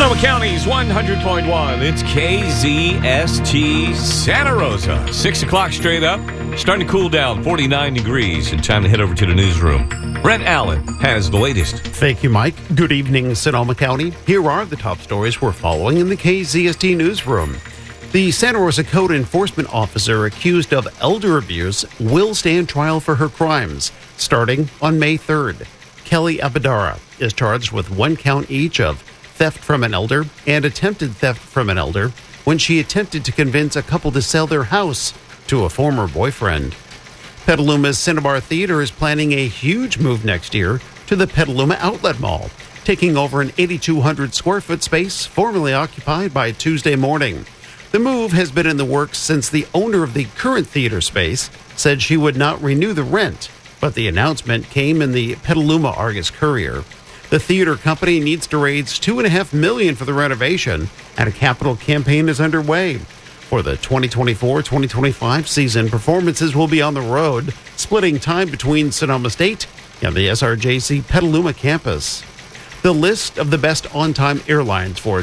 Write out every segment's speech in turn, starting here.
Sonoma County's 100.1. It's KZST Santa Rosa. 6 o'clock straight up. Starting to cool down, 49 degrees. And time to head over to the newsroom. Brett Allen has the latest. Thank you, Mike. Good evening, Sonoma County. Here are the top stories we're following in the KZST newsroom. The Santa Rosa Code Enforcement Officer accused of elder abuse will stand trial for her crimes starting on May 3rd. Kelly Abadara is charged with 1 count each of theft from an elder and attempted theft from an elder when she attempted to convince a couple to sell their house to a former boyfriend. Petaluma's Cinnabar Theater is planning a huge move next year to the Petaluma Outlet Mall, taking over an 8,200 square foot space formerly occupied by Tuesday Morning. The move has been in the works since the owner of the current theater space said she would not renew the rent, but the announcement came in the Petaluma Argus-Courier. The theater company needs to raise $2.5 million for the renovation, and a capital campaign is underway. For the 2024-2025 season, performances will be on the road, splitting time between Sonoma State and the SRJC Petaluma campus. The list of the best on-time airlines for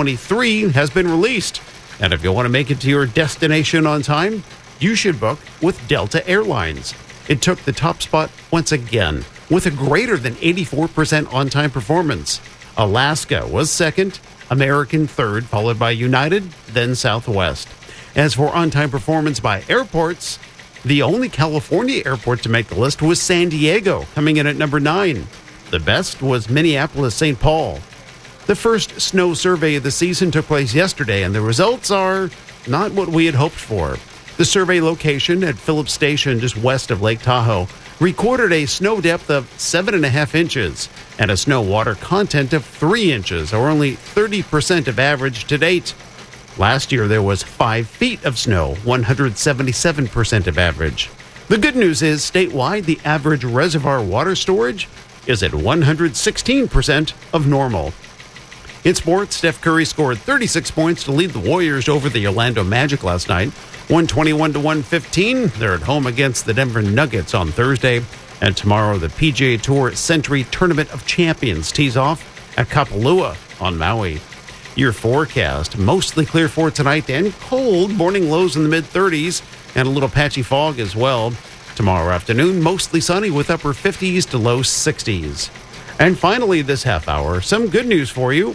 2023 has been released, and if you want to make it to your destination on time, you should book with Delta Airlines. It took the top spot once again, with a greater than 84% on-time performance. Alaska was second, American third, followed by United, then Southwest. As for on-time performance by airports, the only California airport to make the list was San Diego, coming in at number 9. The best was Minneapolis-St. Paul. The first snow survey of the season took place yesterday, and the results are not what we had hoped for. The survey location at Phillips Station, just west of Lake Tahoe, recorded a snow depth of 7.5 inches and a snow water content of 3 inches, or only 30% of average to date. Last year, there was 5 feet of snow, 177% of average. The good news is, statewide, the average reservoir water storage is at 116% of normal. In sports, Steph Curry scored 36 points to lead the Warriors over the Orlando Magic last night, 121-115. They're at home against the Denver Nuggets on Thursday. And tomorrow, the PGA Tour Century Tournament of Champions tees off at Kapalua on Maui. Your forecast, mostly clear for tonight and cold, morning lows in the mid-30s and a little patchy fog as well. Tomorrow afternoon, mostly sunny with upper 50s to low 60s. And finally, this half hour, some good news for you.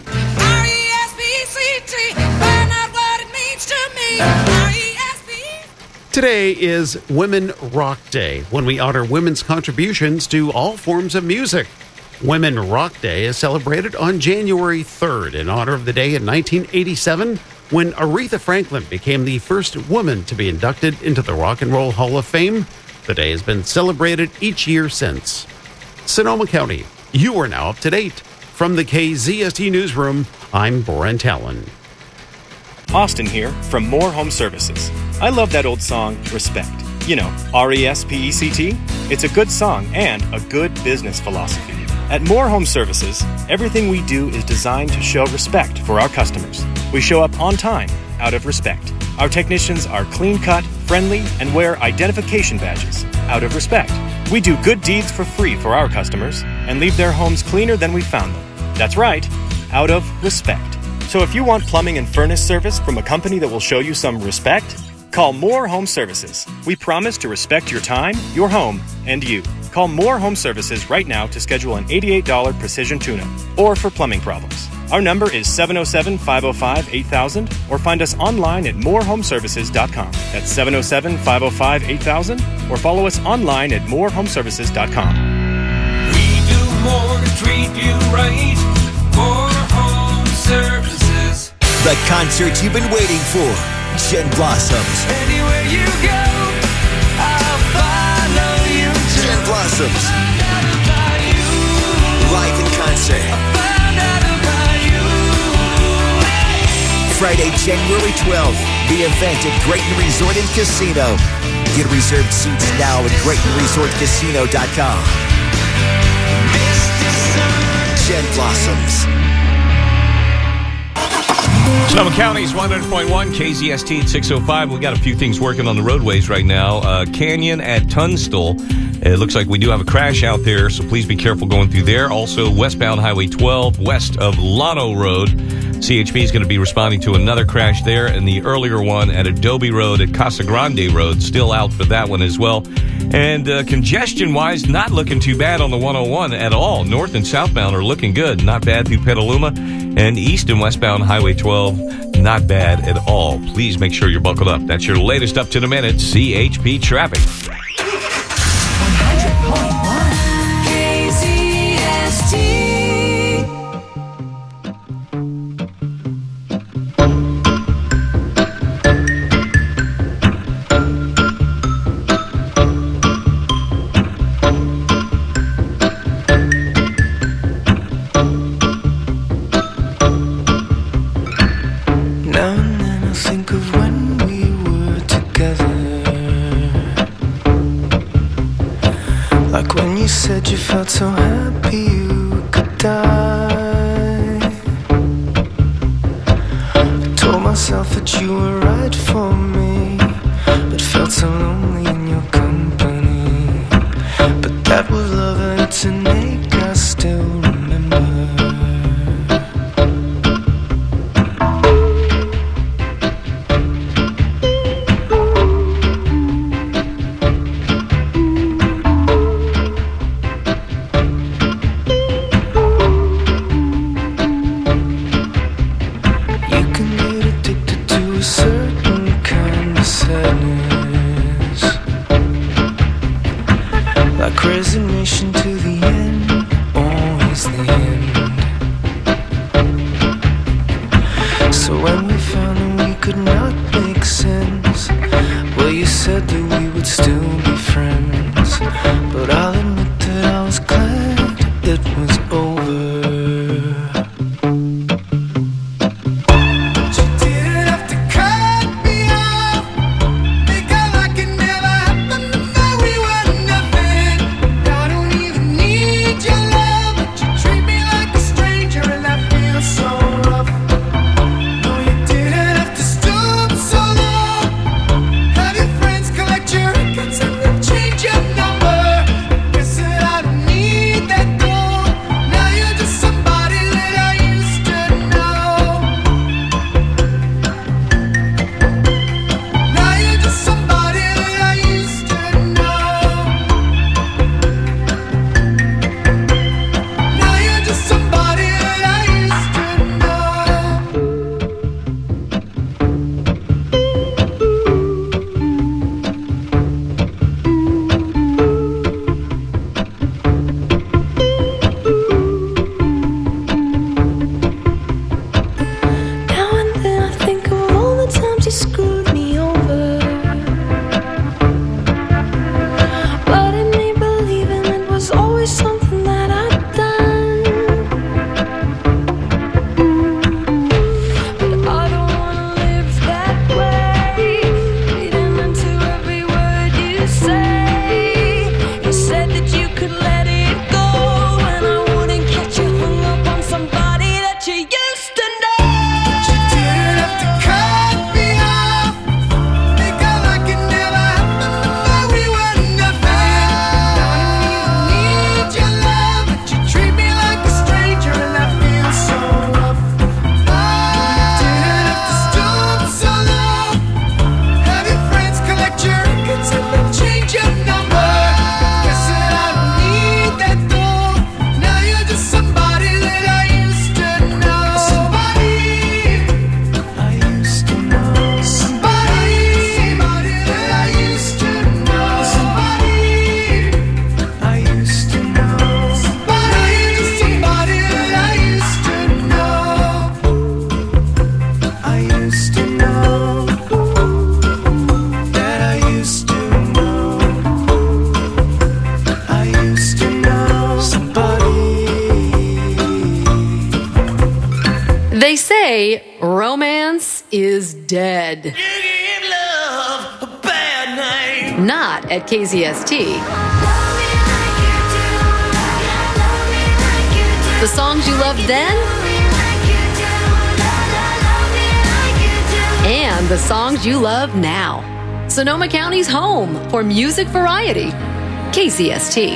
R-E-S-P-C-T, find out what it means to me. R-E-S-P. Today is Women Rock Day, when we honor women's contributions to all forms of music. Women Rock Day is celebrated on January 3rd in honor of the day in 1987 when Aretha Franklin became the first woman to be inducted into the Rock and Roll Hall of Fame. The day has been celebrated each year since. Sonoma County, you are now up to date. From the KZST Newsroom, I'm Brent Allen. Austin here from More Home Services. I love that old song, Respect. You know, R-E-S-P-E-C-T. It's a good song and a good business philosophy. At More Home Services, everything we do is designed to show respect for our customers. We show up on time, out of respect. Our technicians are clean-cut, friendly, and wear identification badges, out of respect. We do good deeds for free for our customers and leave their homes cleaner than we found them. That's right, out of respect. So if you want plumbing and furnace service from a company that will show you some respect, call More Home Services. We promise to respect your time, your home, and you. Call More Home Services right now to schedule an $88 precision tune-up or for plumbing problems. Our number is 707-505-8000 or find us online at morehomeservices.com. That's 707-505-8000 or follow us online at morehomeservices.com. We do more to treat you right. More Home Services. The concert you've been waiting for. Jen Blossoms. Anywhere you go, I'll follow you to. Jen Blossoms. Live in concert. Friday, January 12th. The event at Grayton Resort and Casino. Get reserved seats now at GraytonResortCasino.com. Jen Blossoms. Sonoma County's 100.1, KZST at 6:05. We got a few things working on the roadways right now. Canyon at Tunstall. It looks like we do have a crash out there, so please be careful going through there. Also, westbound Highway 12, west of Llano Road. CHP is going to be responding to another crash there, and the earlier one at Adobe Road at Casa Grande Road, still out for that one as well. And congestion-wise, not looking too bad on the 101 at all. North and southbound are looking good. Not bad through Petaluma. And east and westbound Highway 12, not bad at all. Please make sure you're buckled up. That's your latest up-to-the-minute CHP traffic. 100.1 KZST. Said you felt so happy you could die. I told myself that you were right for me, but felt so lonely in your company. But that was love and it's an ache I still remember. Resignation to the end, always the end. So when we found that we could not make sense, well, you said that we would still be friends. But I'll admit that I was glad it was over. They say romance is dead. You give love a bad name. Not at KZST. The songs you loved then and the songs you love now. Sonoma County's home for music variety. KZST.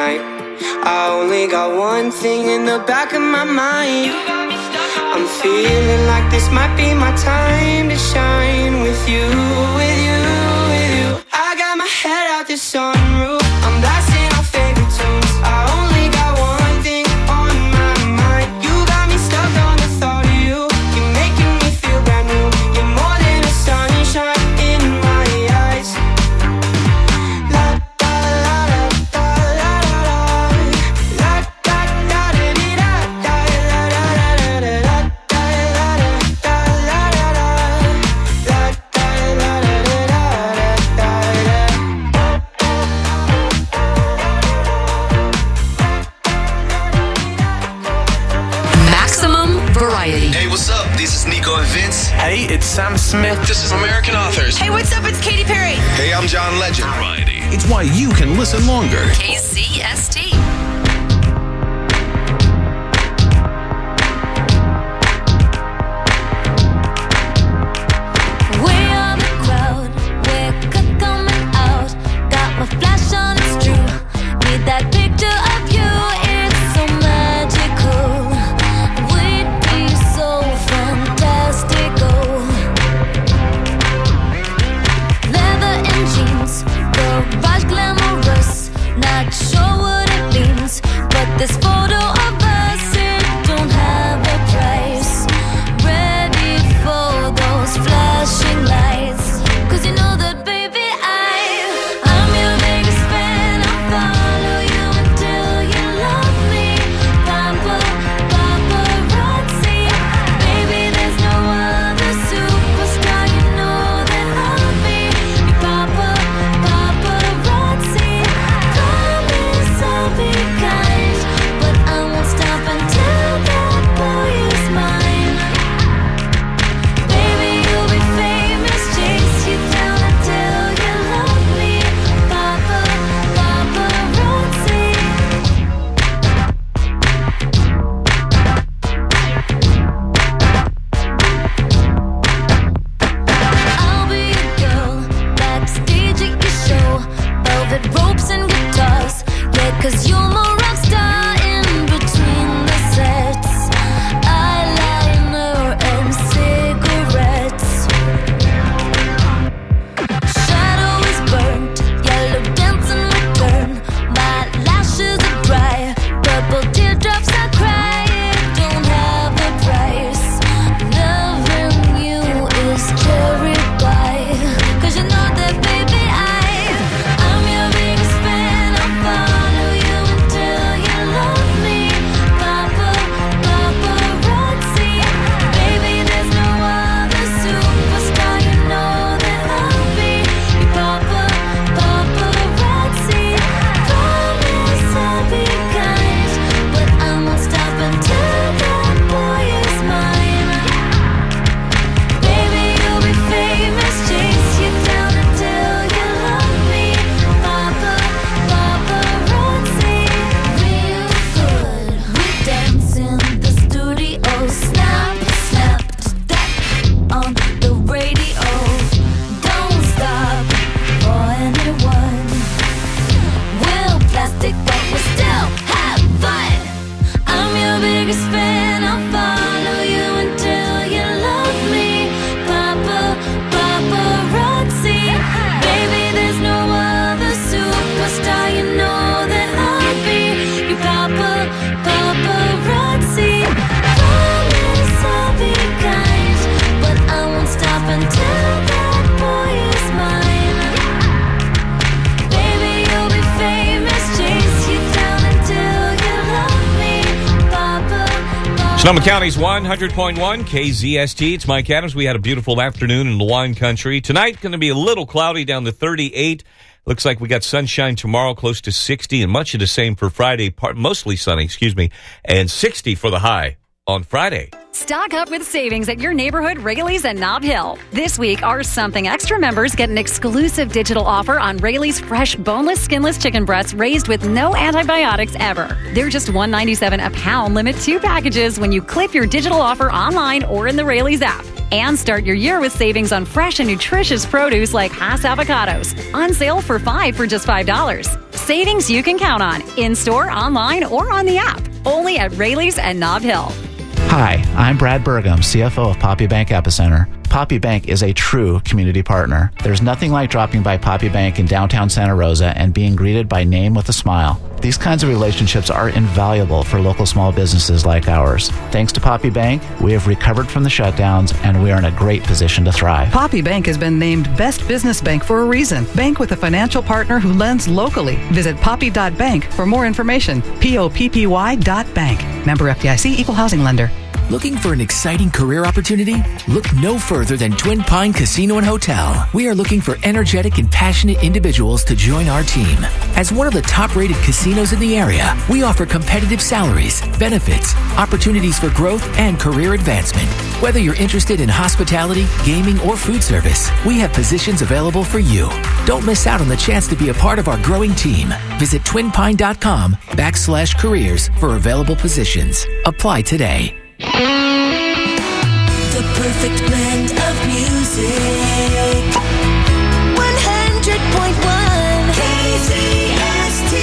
night. I only got one thing in the back of my mind. I'm feeling like this might be my time to shine with you, with you, with you. I got my head out the sunroof, I'm blasting our favorite tunes. I only got one thing on my mind. You got me stuck on the thought of you. You're making me feel brand new. You're more than a sunshine in my eyes. La da la da la la la da da da dee da da la la la la la da la da la la la la da la la la Maximum variety. Hey, what's up? This is Nico and Vince. Hey, it's Sam Smith. This is American Authors. Hey, what's up? It's Katy Perry. Hey, I'm John Legend. Variety. It's why you can listen longer. KZST. That picture of you, it's so magical. We'd be so fantastical. Leather and jeans, garage glamorous. Not sure what it means, but this photo of us, it don't have a price. Ready for those flashing lights, 'cause you know that, baby, I'm your biggest fan. I'll follow you until you love me. Papa, paparazzi. Baby, there's no other superstar. You know that I'll be your papa, paparazzi. Promise I'll be kind, but I won't stop until that boy is mine. Baby, you'll be famous, chase you down until you love me. Papa, paparazzi. I'll be a girl backstage at your show, velvet ropes and guitars. Yeah, 'cause you're my rock star in between the sets. Eyeliner and cigarettes. Shadow is burnt, yellow dancing return. My lashes are dry, purple teardrops I cry. It don't have a price. Loving you is cherry pie, 'cause you know that, baby, I'm your biggest fan. I'll follow you until you love me. Papa, paparazzi. Baby, there's no other superstar. You know that I'll be your papa, paparazzi. Promise I'll be kind, but I won't stop until that boy is mine. Baby, you'll be famous, chase you down until you love me. Papa, paparazzi. Real good, we dance in the studio. Snap, snap, that on the radio. Don't stop for anyone. We'll plastic, but we'll still have fun. I'm your biggest fan. I'll follow you until you love me. Papa, paparazzi. Baby, there's no other superstar. You know that I'll be your papa, paparazzi. Promise I'll be kind, but I won't stop until that boy is mine. Baby, you'll be famous, chase you down until you love me. Papa, Sonoma County's 100.1 KZST. It's Mike Adams. We had a beautiful afternoon in the wine country. Tonight, going to be a little cloudy down to 38. Looks like we got sunshine tomorrow, close to 60, and much of the same for Friday, mostly sunny, and 60 for the high on Friday. Stock up with savings at your neighborhood Wrigley's and Nob Hill. This week, our Something Extra members get an exclusive digital offer on Wrigley's fresh, boneless, skinless chicken breasts raised with no antibiotics ever. They're just $1.97 a pound, limit 2 packages when you clip your digital offer online or in the Wrigley's app. And start your year with savings on fresh and nutritious produce like Hass avocados. On sale for $5 for just $5. Savings you can count on, in-store, online, or on the app. Only at Rayleigh's and Nob Hill. Hi, I'm Brad Burgum, CFO of Poppy Bank Epicenter. Poppy Bank is a true community partner. There's nothing like dropping by Poppy Bank in downtown Santa Rosa and being greeted by name with a smile. These kinds of relationships are invaluable for local small businesses like ours. Thanks to Poppy Bank, we have recovered from the shutdowns and we are in a great position to thrive. Poppy Bank has been named Best Business Bank for a reason. Bank with a financial partner who lends locally. Visit poppy.bank for more information. POPPY.bank. Member FDIC, Equal Housing Lender. Looking for an exciting career opportunity? Look no further than Twin Pine Casino and Hotel. We are looking for energetic and passionate individuals to join our team. As one of the top-rated casinos in the area, we offer competitive salaries, benefits, opportunities for growth, and career advancement. Whether you're interested in hospitality, gaming, or food service, we have positions available for you. Don't miss out on the chance to be a part of our growing team. Visit twinpine.com/careers for available positions. Apply today. The perfect blend of music. 100.1 KZST.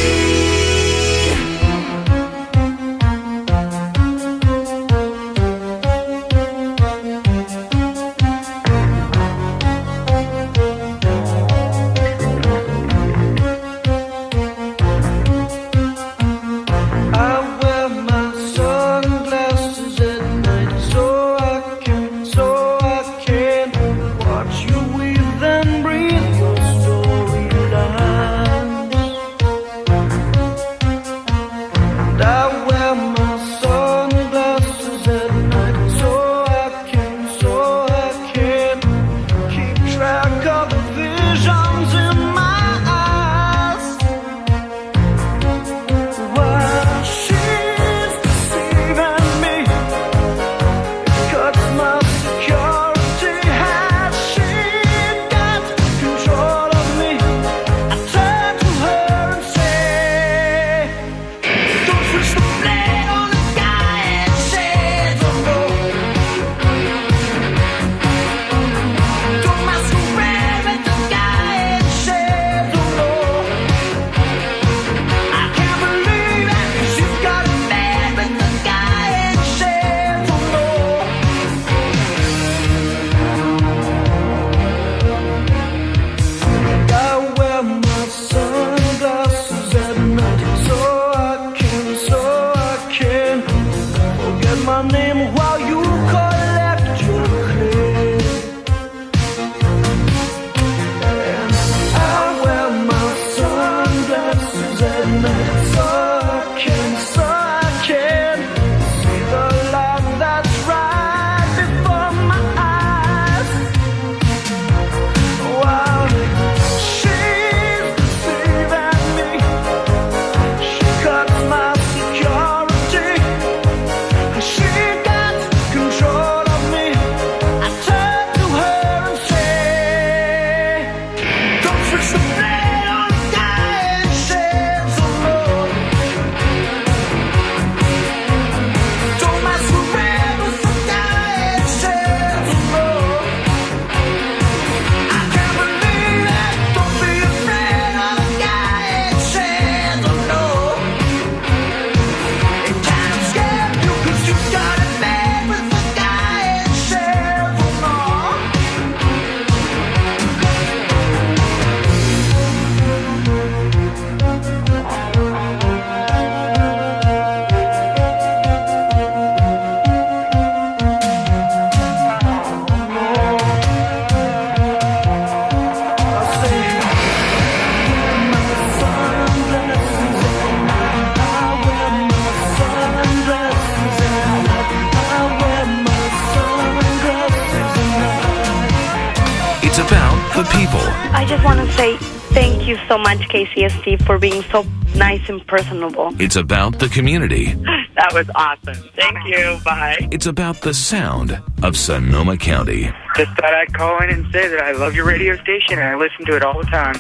I just want to say thank you so much, KCST, for being so nice and personable. It's about the community. That was awesome. Thank you. Bye. It's about the sound of Sonoma County. Just thought I'd call in and say that I love your radio station and I listen to it all the time.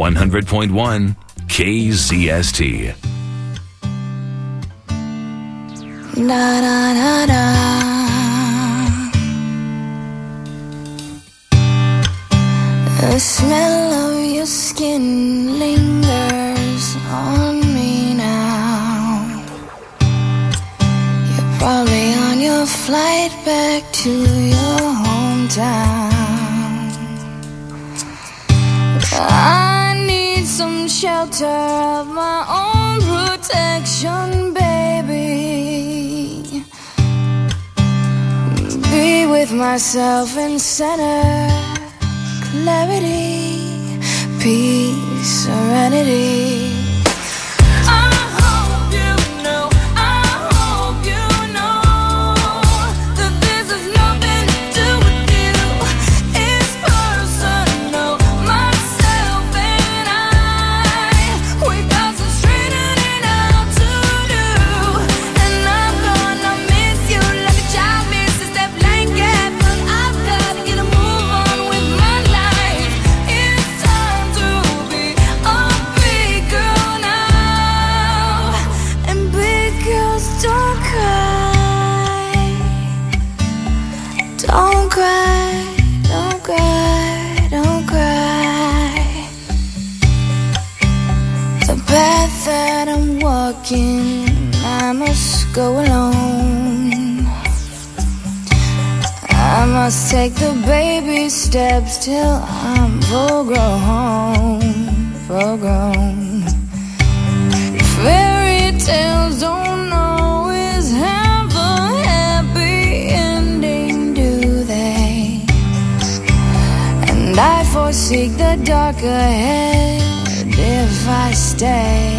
100.1 KZST. Da da da da. The smell of your skin lingers flight back to your hometown. I need some shelter of my own protection, baby. Be with myself in center, clarity, peace, serenity. I must go alone. I must take the baby steps till I'm full grown. Fairy tales don't always have a happy ending, do they? And I foresee the dark ahead if I stay.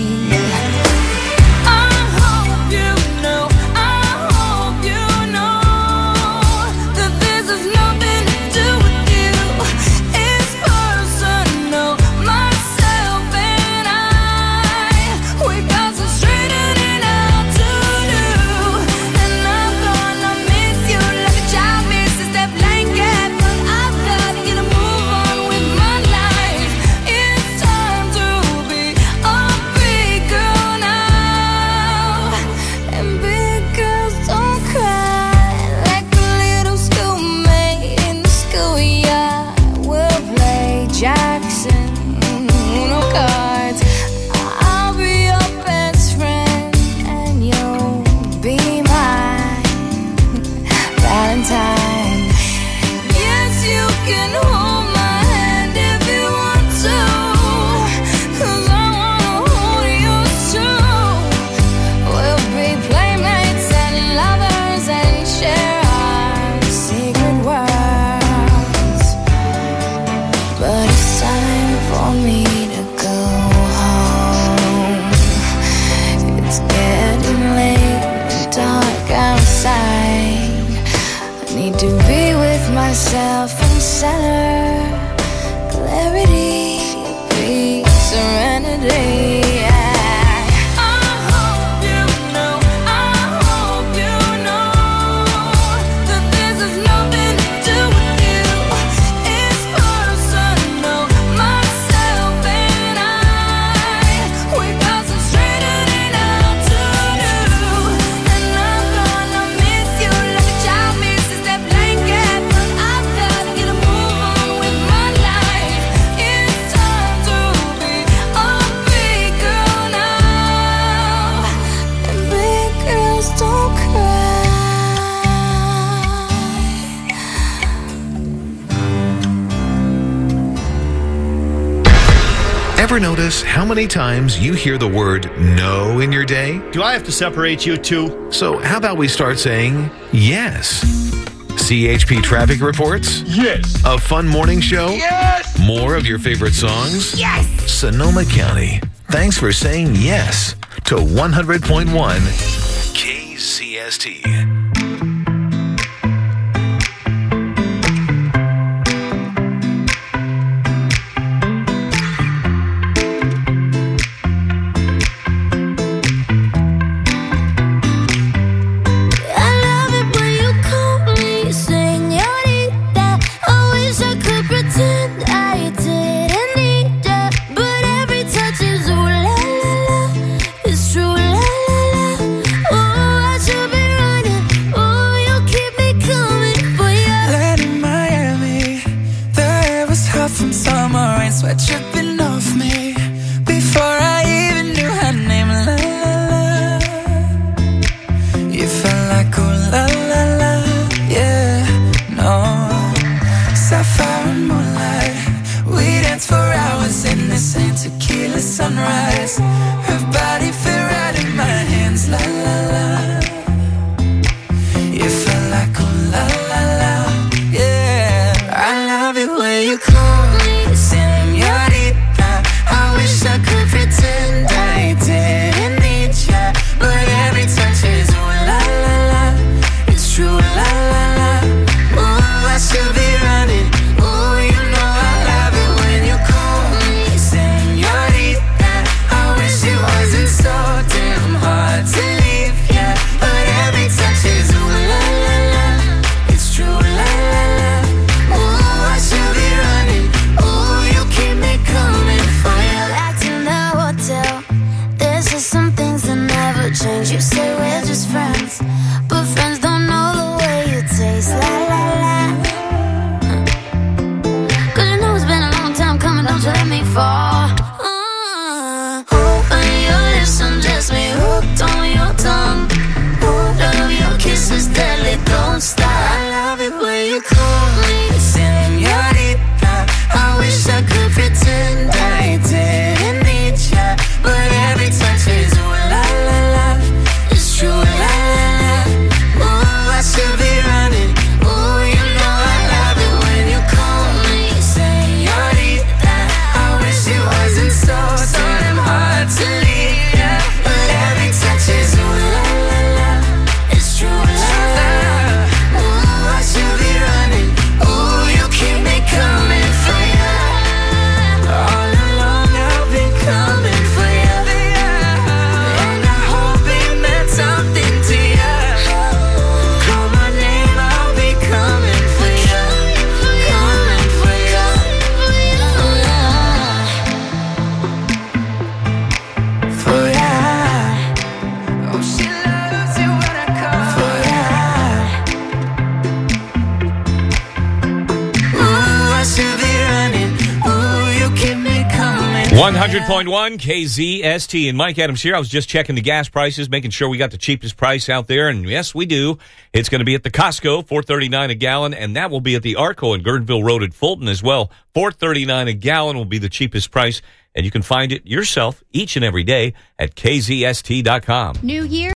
Myself in center, clarity, peace, serenity. Ever notice how many times you hear the word no in your day? Do I have to separate you two? So how about we start saying yes? CHP traffic reports? Yes. A fun morning show? Yes. More of your favorite songs? Yes. Sonoma County, thanks for saying yes to 100.1 KCST. It's true, la la la. Oh, I should be running. you say we're just friends, but friends don't know the way you taste. La la la. 'Cause you know it's been a long time coming, don't you let me fall. Open your lips and just me hooked on your tongue. Love your kisses deadly, don't stop. I love it when you call me señorita. I wish I could pretend I didn't need ya, but every touch is ooh la la la. It's true, la la la. Ooh, I should be running. Ooh, you know I love it when you call me señorita. I wish it wasn't so damn hard to leave ya, but every touch is ooh la la la. It's true, la la la. Ooh, I should be running. Ooh, you keep me coming for ya. All along I've been coming for ya, and I hope it meant something to ya. Call my name, I'll be coming for ya, coming for ya, for ya. Oh, she loves it when I call for ya. Ooh, I should be running. Ooh, you keep me coming. 100.1 KZST. And Mike Adams here. I was just checking the gas prices, making sure we got the cheapest price out there. And yes, we do. It's going to be at the Costco, $4.39 a gallon. And that will be at the Arco and Gurnville Road at Fulton as well. $4.39 a gallon will be the cheapest price. And you can find it yourself each and every day at KZST.com. New year.